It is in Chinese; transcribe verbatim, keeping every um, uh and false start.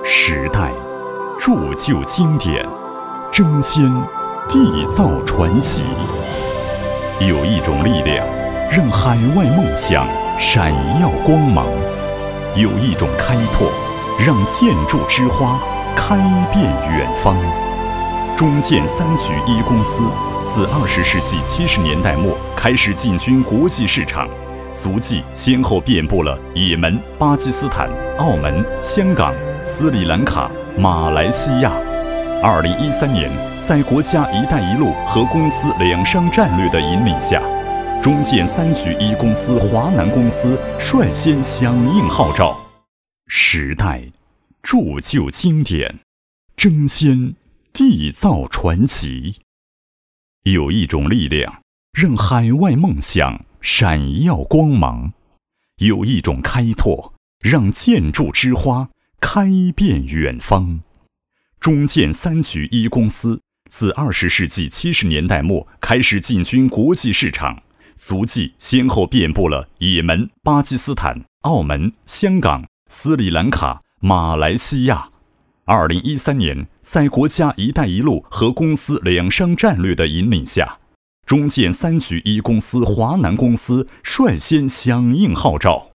时代铸就经典，争先缔造传奇。有一种力量，让海外梦想闪耀光芒；有一种开拓，让建筑之花开遍远方。中建三局一公司自二十世纪七十年代末开始进军国际市场，足迹先后遍布了也门、巴基斯坦、澳门、香港、斯里兰卡、马来西亚。二零一三年，在国家“一带一路”和公司两商战略的引领下，中建三局一公司华南公司率先响应号召，时代铸就经典，争先缔造传奇。有一种力量，让海外梦想闪耀光芒；有一种开拓，让建筑之花开遍远方。中建三局一公司自二十世纪七十年代末开始进军国际市场，足迹先后遍布了也门、巴基斯坦、澳门、香港、斯里兰卡、马来西亚。二零一三年，在国家“一带一路”和公司两商战略的引领下，中建三局一公司华南公司率先响应号召，